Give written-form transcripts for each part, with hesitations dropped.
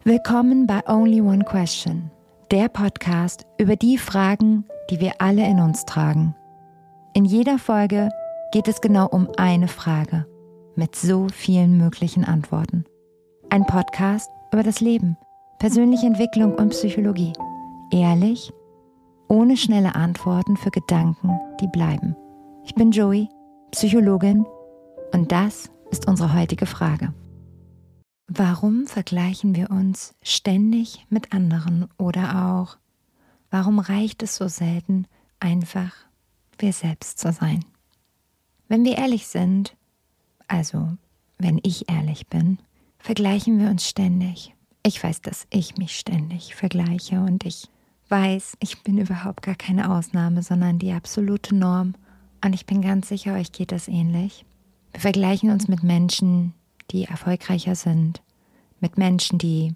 Willkommen bei Only One Question, der Podcast über die Fragen, die wir alle in uns tragen. In jeder Folge geht es genau um eine Frage mit so vielen möglichen Antworten. Ein Podcast über das Leben, persönliche Entwicklung und Psychologie. Ehrlich, ohne schnelle Antworten für Gedanken, die bleiben. Ich bin Joey, Psychologin, und das ist unsere heutige Frage. Warum vergleichen wir uns ständig mit anderen oder auch, warum reicht es so selten, einfach wir selbst zu sein? Wenn wir ehrlich sind, also wenn ich ehrlich bin, vergleichen wir uns ständig. Ich weiß, dass ich mich ständig vergleiche und ich weiß, ich bin überhaupt gar keine Ausnahme, sondern die absolute Norm. Und ich bin ganz sicher, euch geht das ähnlich. Wir vergleichen uns mit Menschen, die erfolgreicher sind, mit Menschen, die,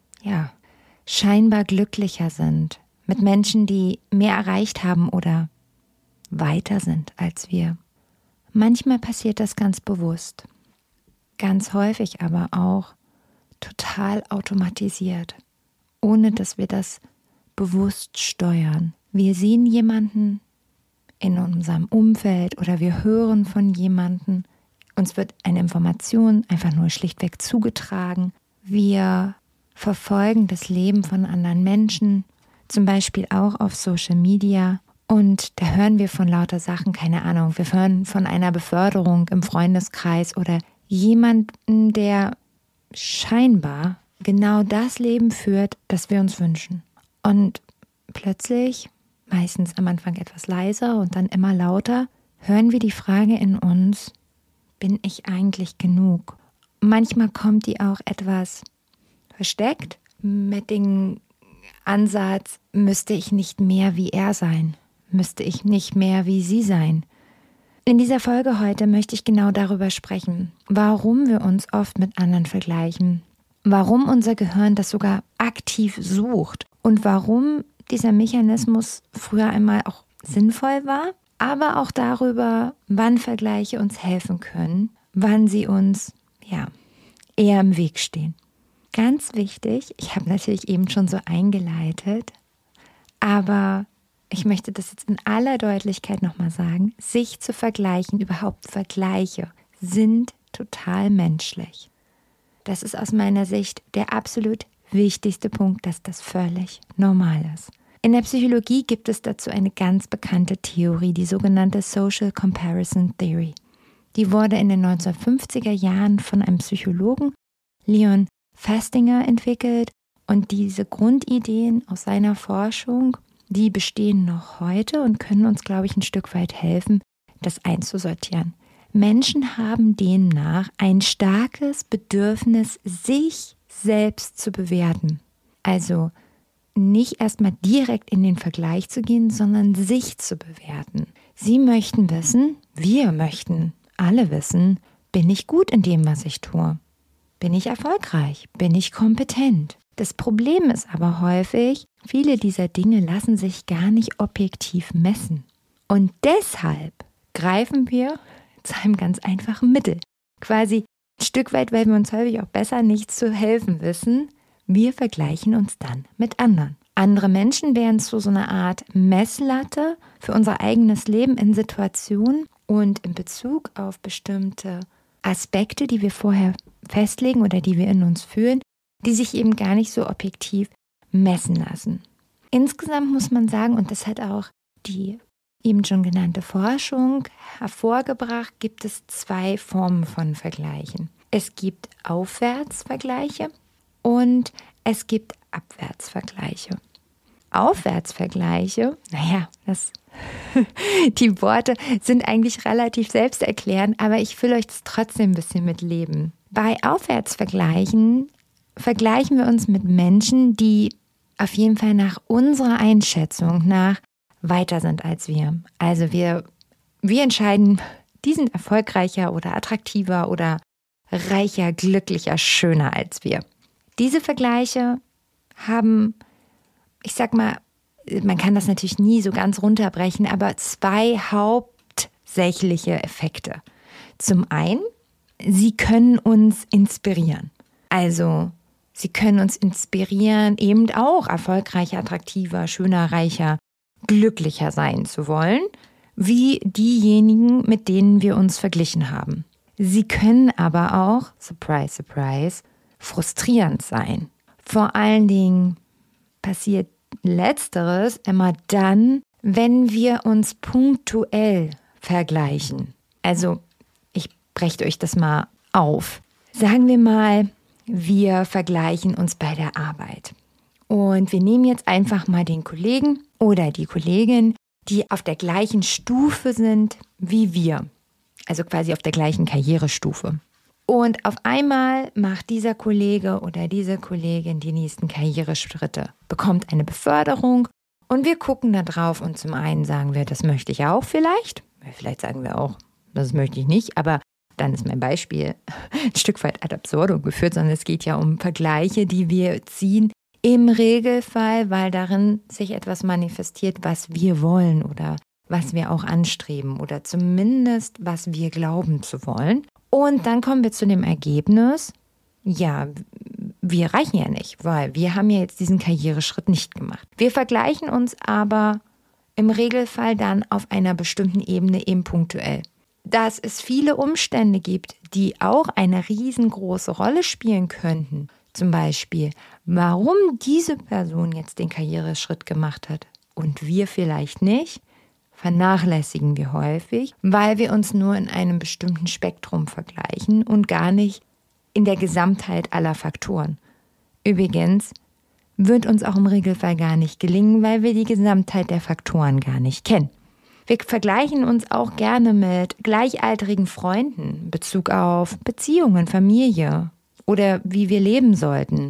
scheinbar glücklicher sind, mit Menschen, die mehr erreicht haben oder weiter sind als wir. Manchmal passiert das ganz bewusst, ganz häufig aber auch total automatisiert, ohne dass wir das bewusst steuern. Wir sehen jemanden in unserem Umfeld oder wir hören von jemandem. Uns wird eine Information einfach nur schlichtweg zugetragen. Wir verfolgen das Leben von anderen Menschen, zum Beispiel auch auf Social Media. Und da hören wir von lauter Sachen, keine Ahnung. Wir hören von einer Beförderung im Freundeskreis oder jemanden, der scheinbar genau das Leben führt, das wir uns wünschen. Und plötzlich, meistens am Anfang etwas leiser und dann immer lauter, hören wir die Frage in uns: Bin ich eigentlich genug? Manchmal kommt die auch etwas versteckt mit dem Ansatz: Müsste ich nicht mehr wie er sein? Müsste ich nicht mehr wie sie sein? In dieser Folge heute möchte ich genau darüber sprechen, warum wir uns oft mit anderen vergleichen, warum unser Gehirn das sogar aktiv sucht und warum dieser Mechanismus früher einmal auch sinnvoll war, aber auch darüber, wann Vergleiche uns helfen können, wann sie uns eher im Weg stehen. Ganz wichtig, ich habe natürlich eben schon so eingeleitet, aber ich möchte das jetzt in aller Deutlichkeit nochmal sagen: Sich zu vergleichen, überhaupt Vergleiche, sind total menschlich. Das ist aus meiner Sicht der absolut wichtigste Punkt, dass das völlig normal ist. In der Psychologie gibt es dazu eine ganz bekannte Theorie, die sogenannte Social Comparison Theory. Die wurde in den 1950er Jahren von einem Psychologen, Leon Festinger, entwickelt. Und diese Grundideen aus seiner Forschung, die bestehen noch heute und können uns, glaube ich, ein Stück weit helfen, das einzusortieren. Menschen haben demnach ein starkes Bedürfnis, sich selbst zu bewerten. Also nicht erstmal direkt in den Vergleich zu gehen, sondern sich zu bewerten. Sie möchten wissen, wir möchten alle wissen: Bin ich gut in dem, was ich tue? Bin ich erfolgreich? Bin ich kompetent? Das Problem ist aber häufig, viele dieser Dinge lassen sich gar nicht objektiv messen. Und deshalb greifen wir zu einem ganz einfachen Mittel. Quasi ein Stück weit, weil wir uns häufig auch besser nicht zu helfen wissen. Wir vergleichen uns dann mit anderen. Andere Menschen werden zu so einer Art Messlatte für unser eigenes Leben in Situationen und in Bezug auf bestimmte Aspekte, die wir vorher festlegen oder die wir in uns fühlen, die sich eben gar nicht so objektiv messen lassen. Insgesamt muss man sagen, und das hat auch die eben schon genannte Forschung hervorgebracht, gibt es 2 Formen von Vergleichen. Es gibt Aufwärtsvergleiche und es gibt Abwärtsvergleiche. Aufwärtsvergleiche, die Worte sind eigentlich relativ selbsterklärend, aber ich will euch das trotzdem ein bisschen mit Leben. Bei Aufwärtsvergleichen vergleichen wir uns mit Menschen, die auf jeden Fall nach unserer Einschätzung nach weiter sind als wir. Also wir entscheiden, die sind erfolgreicher oder attraktiver oder reicher, glücklicher, schöner als wir. Diese Vergleiche haben, ich sag mal, man kann das natürlich nie so ganz runterbrechen, aber 2 hauptsächliche Effekte. Zum einen, sie können uns inspirieren. Also Sie können uns inspirieren, eben auch erfolgreicher, attraktiver, schöner, reicher, glücklicher sein zu wollen, wie diejenigen, mit denen wir uns verglichen haben. Sie können aber auch, surprise, surprise, frustrierend sein. Vor allen Dingen passiert Letzteres immer dann, wenn wir uns punktuell vergleichen. Also, ich breche euch das mal auf. Sagen wir mal, wir vergleichen uns bei der Arbeit. Und wir nehmen jetzt einfach mal den Kollegen oder die Kollegin, die auf der gleichen Stufe sind wie wir. Also quasi auf der gleichen Karrierestufe. Und auf einmal macht dieser Kollege oder diese Kollegin die nächsten Karriereschritte, bekommt eine Beförderung und wir gucken da drauf und zum einen sagen wir, das möchte ich auch vielleicht. Vielleicht sagen wir auch, das möchte ich nicht, aber dann ist mein Beispiel ein Stück weit ad absurdum geführt, sondern es geht ja um Vergleiche, die wir ziehen, im Regelfall, weil darin sich etwas manifestiert, was wir wollen oder was wir auch anstreben oder zumindest, was wir glauben zu wollen. Und dann kommen wir zu dem Ergebnis, ja, wir reichen ja nicht, weil wir haben ja jetzt diesen Karriereschritt nicht gemacht. Wir vergleichen uns aber im Regelfall dann auf einer bestimmten Ebene eben punktuell. Dass es viele Umstände gibt, die auch eine riesengroße Rolle spielen könnten. Zum Beispiel, warum diese Person jetzt den Karriereschritt gemacht hat und wir vielleicht nicht, vernachlässigen wir häufig, weil wir uns nur in einem bestimmten Spektrum vergleichen und gar nicht in der Gesamtheit aller Faktoren. Übrigens wird uns auch im Regelfall gar nicht gelingen, weil wir die Gesamtheit der Faktoren gar nicht kennen. Wir vergleichen uns auch gerne mit gleichaltrigen Freunden in Bezug auf Beziehungen, Familie oder wie wir leben sollten.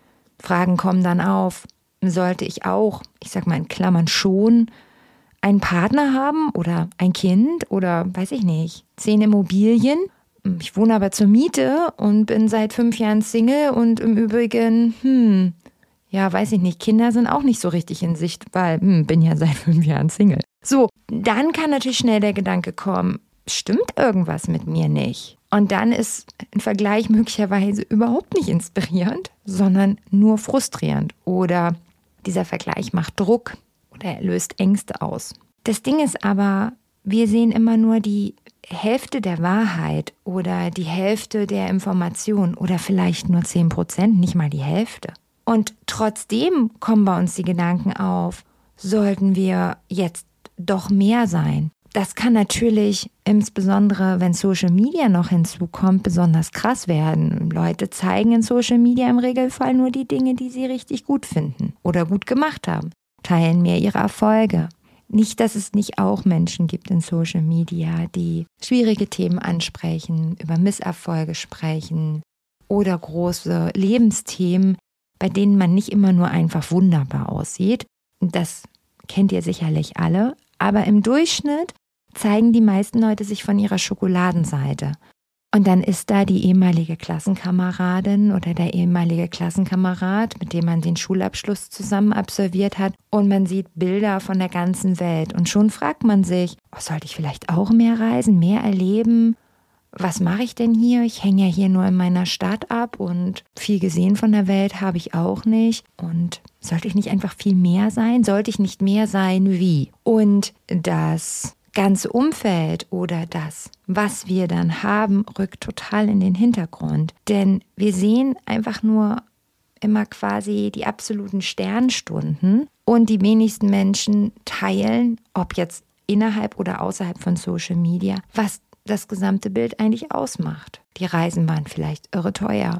Fragen kommen dann auf, sollte ich auch, ich sag mal in Klammern schon, einen Partner haben oder ein Kind oder weiß ich nicht, 10 Immobilien. Ich wohne aber zur Miete und bin seit 5 Jahren Single und im Übrigen, ja, weiß ich nicht, Kinder sind auch nicht so richtig in Sicht, weil bin ja seit 5 Jahren Single. So, dann kann natürlich schnell der Gedanke kommen, stimmt irgendwas mit mir nicht? Und dann ist ein Vergleich möglicherweise überhaupt nicht inspirierend, sondern nur frustrierend. Oder dieser Vergleich macht Druck oder er löst Ängste aus. Das Ding ist aber, wir sehen immer nur die Hälfte der Wahrheit oder die Hälfte der Information oder vielleicht nur 10%, nicht mal die Hälfte. Und trotzdem kommen bei uns die Gedanken auf, sollten wir jetzt doch mehr sein? Das kann natürlich, insbesondere wenn Social Media noch hinzukommt, besonders krass werden. Leute zeigen in Social Media im Regelfall nur die Dinge, die sie richtig gut finden oder gut gemacht haben, teilen mehr ihre Erfolge. Nicht, dass es nicht auch Menschen gibt in Social Media, die schwierige Themen ansprechen, über Misserfolge sprechen oder große Lebensthemen, bei denen man nicht immer nur einfach wunderbar aussieht. Das kennt ihr sicherlich alle. Aber im Durchschnitt zeigen die meisten Leute sich von ihrer Schokoladenseite. Und dann ist da die ehemalige Klassenkameradin oder der ehemalige Klassenkamerad, mit dem man den Schulabschluss zusammen absolviert hat. Und man sieht Bilder von der ganzen Welt. Und schon fragt man sich, sollte ich vielleicht auch mehr reisen, mehr erleben? Was mache ich denn hier? Ich hänge ja hier nur in meiner Stadt ab und viel gesehen von der Welt habe ich auch nicht. Und sollte ich nicht einfach viel mehr sein? Sollte ich nicht mehr sein wie? Und das ganze Umfeld oder das, was wir dann haben, rückt total in den Hintergrund. Denn wir sehen einfach nur immer quasi die absoluten Sternstunden und die wenigsten Menschen teilen, ob jetzt innerhalb oder außerhalb von Social Media, was das gesamte Bild eigentlich ausmacht. Die Reisen waren vielleicht irre teuer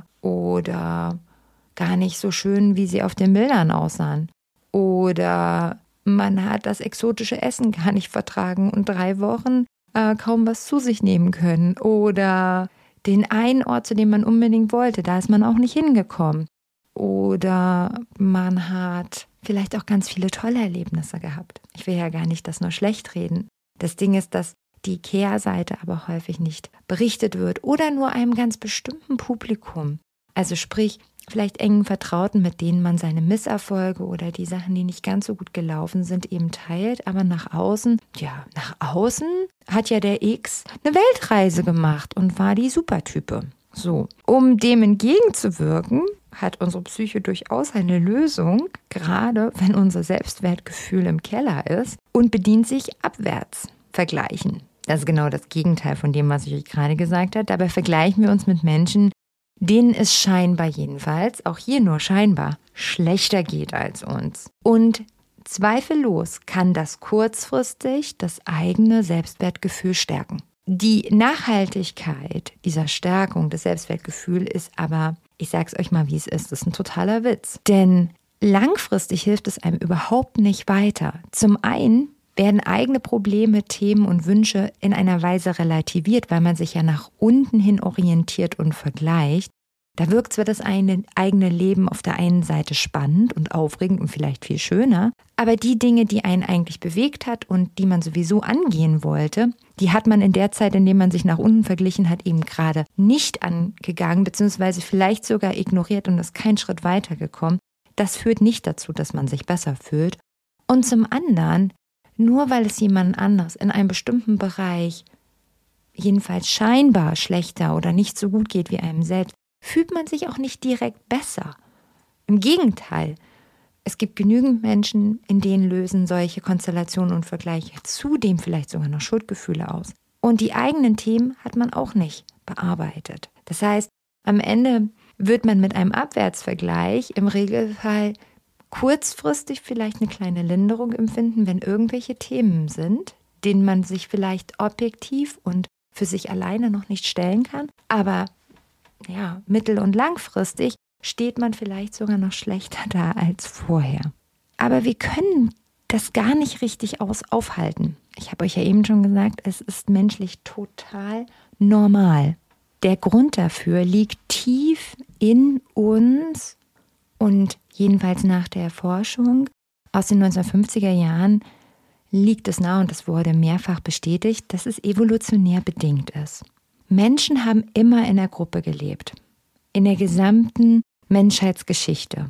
oder gar nicht so schön, wie sie auf den Bildern aussahen. Oder man hat das exotische Essen gar nicht vertragen und 3 Wochen kaum was zu sich nehmen können. Oder den einen Ort, zu dem man unbedingt wollte, da ist man auch nicht hingekommen. Oder man hat vielleicht auch ganz viele tolle Erlebnisse gehabt. Ich will ja gar nicht das nur schlecht reden. Das Ding ist, dass die Kehrseite aber häufig nicht berichtet wird oder nur einem ganz bestimmten Publikum. Also sprich, vielleicht engen Vertrauten, mit denen man seine Misserfolge oder die Sachen, die nicht ganz so gut gelaufen sind, eben teilt. Aber nach außen hat ja der X eine Weltreise gemacht und war die Supertype. So, um dem entgegenzuwirken, hat unsere Psyche durchaus eine Lösung, gerade wenn unser Selbstwertgefühl im Keller ist, und bedient sich Abwärtsvergleichen. Das ist genau das Gegenteil von dem, was ich euch gerade gesagt habe. Dabei vergleichen wir uns mit Menschen, denen es scheinbar jedenfalls, auch hier nur scheinbar, schlechter geht als uns. Und zweifellos kann das kurzfristig das eigene Selbstwertgefühl stärken. Die Nachhaltigkeit dieser Stärkung des Selbstwertgefühls ist aber, ich sag's euch mal, wie es ist, das ist ein totaler Witz. Denn langfristig hilft es einem überhaupt nicht weiter. Zum einen werden eigene Probleme, Themen und Wünsche in einer Weise relativiert, weil man sich ja nach unten hin orientiert und vergleicht. Da wirkt zwar das eigene Leben auf der einen Seite spannend und aufregend und vielleicht viel schöner, aber die Dinge, die einen eigentlich bewegt hat und die man sowieso angehen wollte, die hat man in der Zeit, in der man sich nach unten verglichen hat, eben gerade nicht angegangen, beziehungsweise vielleicht sogar ignoriert und ist kein Schritt weitergekommen. Das führt nicht dazu, dass man sich besser fühlt. Und zum anderen, nur weil es jemand anderes in einem bestimmten Bereich jedenfalls scheinbar schlechter oder nicht so gut geht wie einem selbst, fühlt man sich auch nicht direkt besser. Im Gegenteil, es gibt genügend Menschen, in denen lösen solche Konstellationen und Vergleiche zudem vielleicht sogar noch Schuldgefühle aus. Und die eigenen Themen hat man auch nicht bearbeitet. Das heißt, am Ende wird man mit einem Abwärtsvergleich im Regelfall kurzfristig vielleicht eine kleine Linderung empfinden, wenn irgendwelche Themen sind, denen man sich vielleicht objektiv und für sich alleine noch nicht stellen kann. Aber ja, mittel- und langfristig steht man vielleicht sogar noch schlechter da als vorher. Aber wir können das gar nicht richtig aufhalten. Ich habe euch ja eben schon gesagt, es ist menschlich total normal. Der Grund dafür liegt tief in uns und jedenfalls nach der Forschung aus den 1950er Jahren liegt es nahe und das wurde mehrfach bestätigt, dass es evolutionär bedingt ist. Menschen haben immer in der Gruppe gelebt, in der gesamten Menschheitsgeschichte.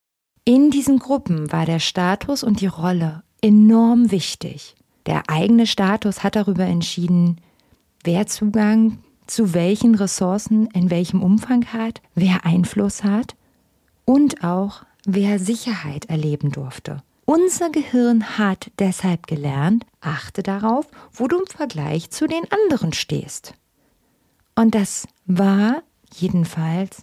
In diesen Gruppen war der Status und die Rolle enorm wichtig. Der eigene Status hat darüber entschieden, wer Zugang zu welchen Ressourcen in welchem Umfang hat, wer Einfluss hat und auch wer Sicherheit erleben durfte. Unser Gehirn hat deshalb gelernt, achte darauf, wo du im Vergleich zu den anderen stehst. Und das war jedenfalls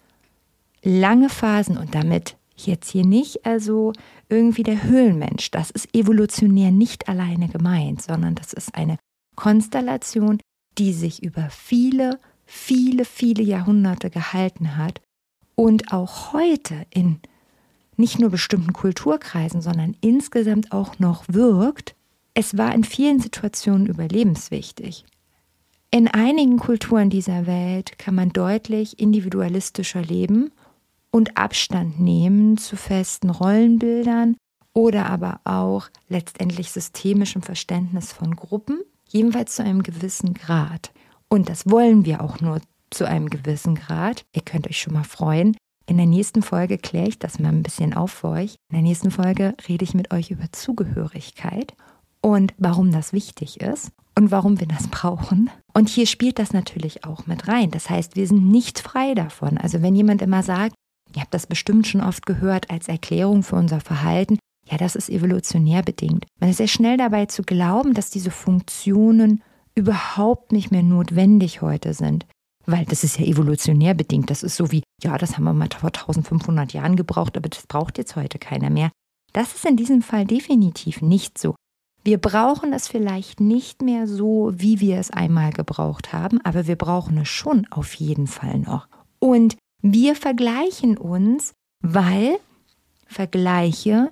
lange Phasen und damit jetzt hier nicht also irgendwie der Höhlenmensch. Das ist evolutionär nicht alleine gemeint, sondern das ist eine Konstellation, die sich über viele, viele, viele Jahrhunderte gehalten hat und auch heute in nicht nur bestimmten Kulturkreisen, sondern insgesamt auch noch wirkt. Es war in vielen Situationen überlebenswichtig. In einigen Kulturen dieser Welt kann man deutlich individualistischer leben und Abstand nehmen zu festen Rollenbildern oder aber auch letztendlich systemischem Verständnis von Gruppen, jedenfalls zu einem gewissen Grad. Und das wollen wir auch nur zu einem gewissen Grad. Ihr könnt euch schon mal freuen. In der nächsten Folge kläre ich das mal ein bisschen auf für euch. In der nächsten Folge rede ich mit euch über Zugehörigkeit und warum das wichtig ist und warum wir das brauchen. Und hier spielt das natürlich auch mit rein. Das heißt, wir sind nicht frei davon. Also wenn jemand immer sagt, ihr habt das bestimmt schon oft gehört als Erklärung für unser Verhalten, ja, das ist evolutionär bedingt. Man ist sehr schnell dabei zu glauben, dass diese Funktionen überhaupt nicht mehr notwendig heute sind. Weil das ist ja evolutionär bedingt. Das ist so wie, ja, das haben wir mal vor 1500 Jahren gebraucht, aber das braucht jetzt heute keiner mehr. Das ist in diesem Fall definitiv nicht so. Wir brauchen es vielleicht nicht mehr so, wie wir es einmal gebraucht haben, aber wir brauchen es schon auf jeden Fall noch. Und wir vergleichen uns, weil Vergleiche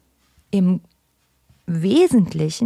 im Wesentlichen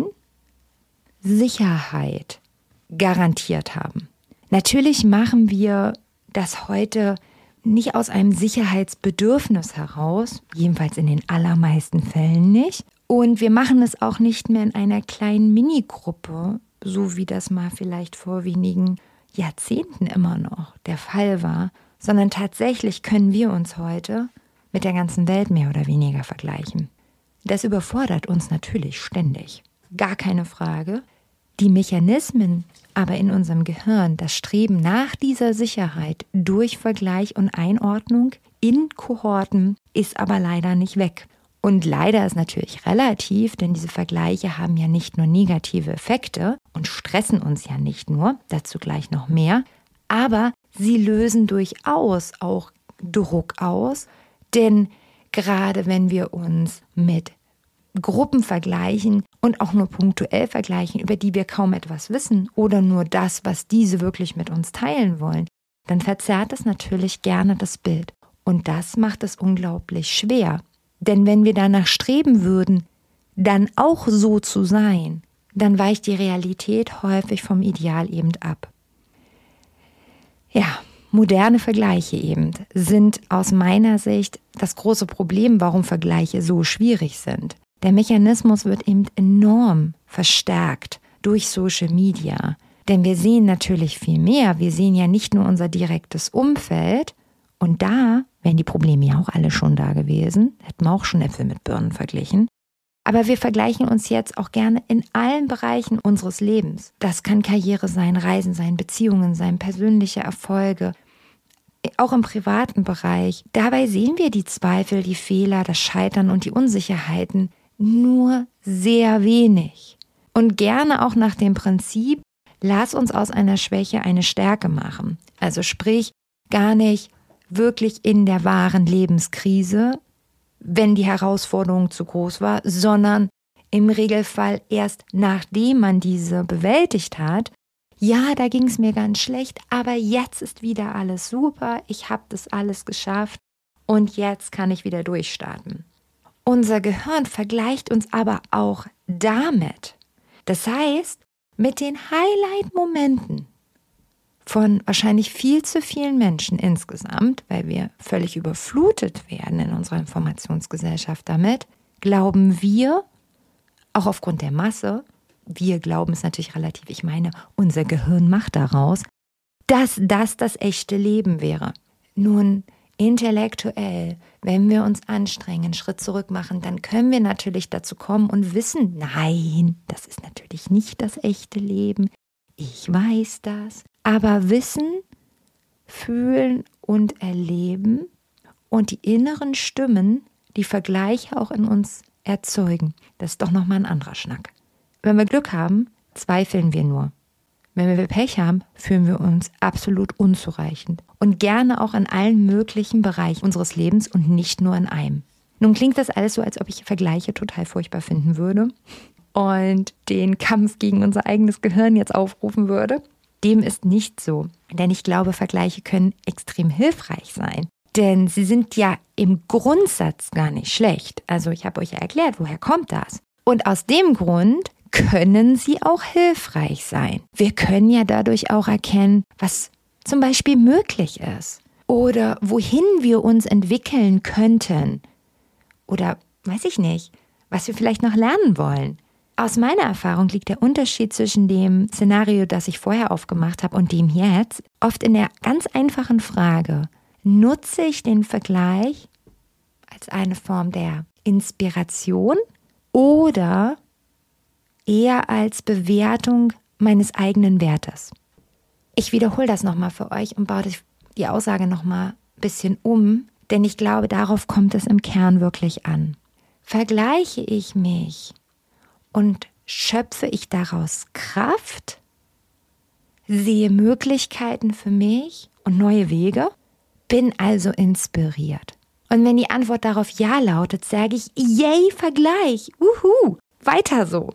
Sicherheit garantiert haben. Natürlich machen wir das heute nicht aus einem Sicherheitsbedürfnis heraus, jedenfalls in den allermeisten Fällen nicht. Und wir machen es auch nicht mehr in einer kleinen Minigruppe, so wie das mal vielleicht vor wenigen Jahrzehnten immer noch der Fall war, sondern tatsächlich können wir uns heute mit der ganzen Welt mehr oder weniger vergleichen. Das überfordert uns natürlich ständig. Gar keine Frage. Die Mechanismen aber in unserem Gehirn, das Streben nach dieser Sicherheit durch Vergleich und Einordnung in Kohorten, ist aber leider nicht weg. Und leider ist natürlich relativ, denn diese Vergleiche haben ja nicht nur negative Effekte und stressen uns ja nicht nur, dazu gleich noch mehr, aber sie lösen durchaus auch Druck aus, denn gerade wenn wir uns mit Gruppen vergleichen und auch nur punktuell vergleichen, über die wir kaum etwas wissen oder nur das, was diese wirklich mit uns teilen wollen, dann verzerrt es natürlich gerne das Bild. Und das macht es unglaublich schwer. Denn wenn wir danach streben würden, dann auch so zu sein, dann weicht die Realität häufig vom Ideal eben ab. Ja, moderne Vergleiche eben sind aus meiner Sicht das große Problem, warum Vergleiche so schwierig sind. Der Mechanismus wird eben enorm verstärkt durch Social Media. Denn wir sehen natürlich viel mehr. Wir sehen ja nicht nur unser direktes Umfeld. Und da wären die Probleme ja auch alle schon da gewesen. Hätten wir auch schon Äpfel mit Birnen verglichen. Aber wir vergleichen uns jetzt auch gerne in allen Bereichen unseres Lebens. Das kann Karriere sein, Reisen sein, Beziehungen sein, persönliche Erfolge. Auch im privaten Bereich. Dabei sehen wir die Zweifel, die Fehler, das Scheitern und die Unsicherheiten nur sehr wenig. Und gerne auch nach dem Prinzip, lass uns aus einer Schwäche eine Stärke machen. Also sprich, gar nicht wirklich in der wahren Lebenskrise, wenn die Herausforderung zu groß war, sondern im Regelfall erst nachdem man diese bewältigt hat. Ja, da ging es mir ganz schlecht, aber jetzt ist wieder alles super, ich habe das alles geschafft und jetzt kann ich wieder durchstarten. Unser Gehirn vergleicht uns aber auch damit. Das heißt, mit den Highlight-Momenten von wahrscheinlich viel zu vielen Menschen insgesamt, weil wir völlig überflutet werden in unserer Informationsgesellschaft damit, glauben wir, auch aufgrund der Masse, wir glauben es natürlich relativ, ich meine, unser Gehirn macht daraus, dass das echte Leben wäre. Nun, intellektuell, wenn wir uns anstrengen, einen Schritt zurück machen, dann können wir natürlich dazu kommen und wissen, nein, das ist natürlich nicht das echte Leben. Ich weiß das. Aber wissen, fühlen und erleben und die inneren Stimmen, die Vergleiche auch in uns erzeugen, das ist doch nochmal ein anderer Schnack. Wenn wir Glück haben, zweifeln wir nur. Wenn wir Pech haben, fühlen wir uns absolut unzureichend. Und gerne auch in allen möglichen Bereichen unseres Lebens und nicht nur in einem. Nun klingt das alles so, als ob ich Vergleiche total furchtbar finden würde und den Kampf gegen unser eigenes Gehirn jetzt aufrufen würde. Dem ist nicht so, denn ich glaube, Vergleiche können extrem hilfreich sein. Denn sie sind ja im Grundsatz gar nicht schlecht. Also ich habe euch ja erklärt, woher kommt das? Und aus dem Grund können sie auch hilfreich sein. Wir können ja dadurch auch erkennen, was zum Beispiel möglich ist oder wohin wir uns entwickeln könnten oder weiß ich nicht, was wir vielleicht noch lernen wollen. Aus meiner Erfahrung liegt der Unterschied zwischen dem Szenario, das ich vorher aufgemacht habe und dem jetzt, oft in der ganz einfachen Frage, nutze ich den Vergleich als eine Form der Inspiration oder eher als Bewertung meines eigenen Wertes? Ich wiederhole das nochmal für euch und baue die Aussage nochmal ein bisschen um, denn ich glaube, darauf kommt es im Kern wirklich an. Vergleiche ich mich und schöpfe ich daraus Kraft, sehe Möglichkeiten für mich und neue Wege, bin also inspiriert. Und wenn die Antwort darauf ja lautet, sage ich, yay, Vergleich, weiter so.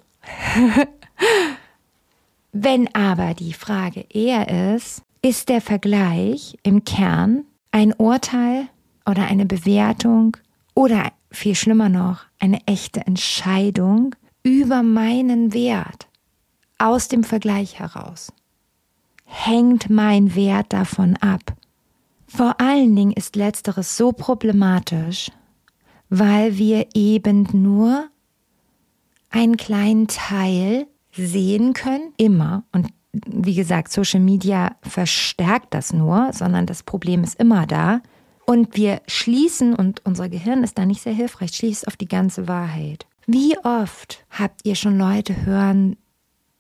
Wenn aber die Frage eher ist der Vergleich im Kern ein Urteil oder eine Bewertung oder viel schlimmer noch, eine echte Entscheidung über meinen Wert aus dem Vergleich heraus? Hängt mein Wert davon ab? Vor allen Dingen ist Letzteres so problematisch, weil wir eben nur einen kleinen Teil sehen können, immer. Und wie gesagt, Social Media verstärkt das nur, sondern das Problem ist immer da. Und wir schließen, und unser Gehirn ist da nicht sehr hilfreich, schließt auf die ganze Wahrheit. Wie oft habt ihr schon Leute hören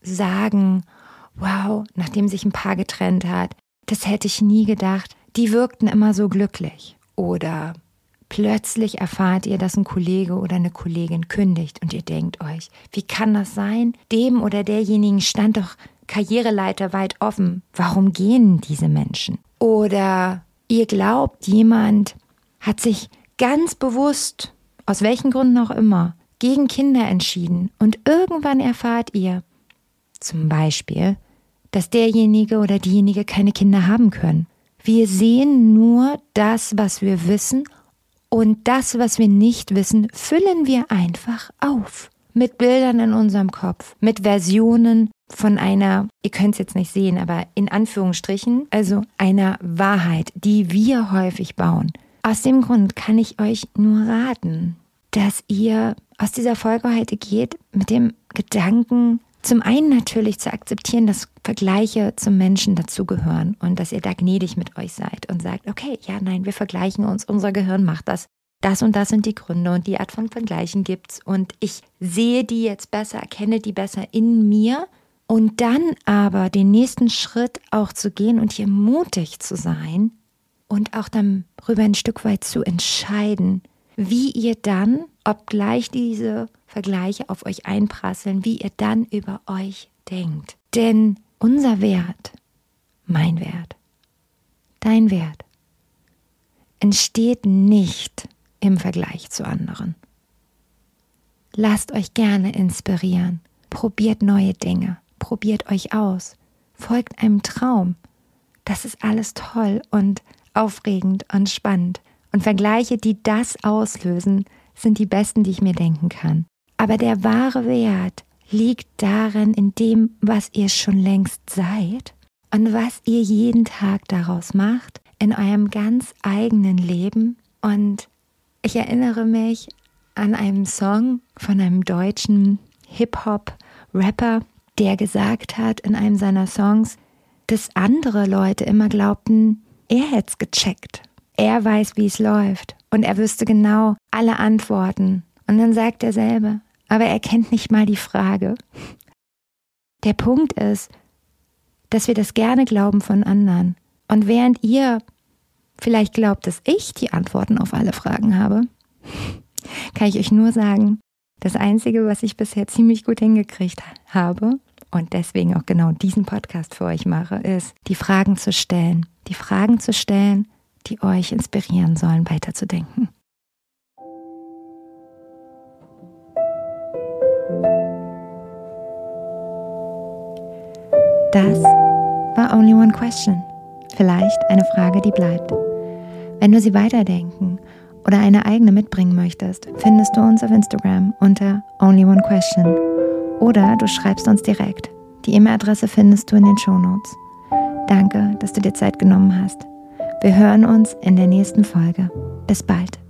sagen, wow, nachdem sich ein Paar getrennt hat, das hätte ich nie gedacht, die wirkten immer so glücklich. Oder plötzlich erfahrt ihr, dass ein Kollege oder eine Kollegin kündigt und ihr denkt euch, wie kann das sein? Dem oder derjenigen stand doch Karriereleiter weit offen. Warum gehen diese Menschen? Oder ihr glaubt, jemand hat sich ganz bewusst, aus welchen Gründen auch immer, gegen Kinder entschieden und irgendwann erfahrt ihr, zum Beispiel, dass derjenige oder diejenige keine Kinder haben können. Wir sehen nur das, was wir wissen, und das, was wir nicht wissen, füllen wir einfach auf. Mit Bildern in unserem Kopf, mit Versionen von einer, ihr könnt es jetzt nicht sehen, aber in Anführungsstrichen, also einer Wahrheit, die wir häufig bauen. Aus dem Grund kann ich euch nur raten, dass ihr aus dieser Folge heute geht mit dem Gedanken, zum einen natürlich zu akzeptieren, dass Vergleiche zum Menschen dazugehören und dass ihr da gnädig mit euch seid und sagt, okay, ja, nein, wir vergleichen uns, unser Gehirn macht das. Das und das sind die Gründe und die Art von Vergleichen gibt's und ich sehe die jetzt besser, erkenne die besser in mir und dann aber den nächsten Schritt auch zu gehen und hier mutig zu sein und auch darüber ein Stück weit zu entscheiden, wie ihr dann, obgleich diese Vergleiche auf euch einprasseln, wie ihr dann über euch denkt. Denn unser Wert, mein Wert, dein Wert, entsteht nicht im Vergleich zu anderen. Lasst euch gerne inspirieren, probiert neue Dinge, probiert euch aus, folgt einem Traum. Das ist alles toll und aufregend und spannend. Und Vergleiche, die das auslösen, sind die besten, die ich mir denken kann. Aber der wahre Wert liegt darin, in dem, was ihr schon längst seid und was ihr jeden Tag daraus macht, in eurem ganz eigenen Leben. Und ich erinnere mich an einen Song von einem deutschen Hip-Hop-Rapper, der gesagt hat in einem seiner Songs, dass andere Leute immer glaubten, er hätte es gecheckt. Er weiß, wie es läuft und er wüsste genau alle Antworten. Und dann sagt er selber, aber er kennt nicht mal die Frage. Der Punkt ist, dass wir das gerne glauben von anderen. Und während ihr vielleicht glaubt, dass ich die Antworten auf alle Fragen habe, kann ich euch nur sagen, das Einzige, was ich bisher ziemlich gut hingekriegt habe und deswegen auch genau diesen Podcast für euch mache, ist, die Fragen zu stellen. Die Fragen zu stellen, die euch inspirieren sollen, weiterzudenken. Das war Only One Question. Vielleicht eine Frage, die bleibt. Wenn du sie weiterdenken oder eine eigene mitbringen möchtest, findest du uns auf Instagram unter Only One Question. Oder du schreibst uns direkt. Die E-Mail-Adresse findest du in den Shownotes. Danke, dass du dir Zeit genommen hast. Wir hören uns in der nächsten Folge. Bis bald.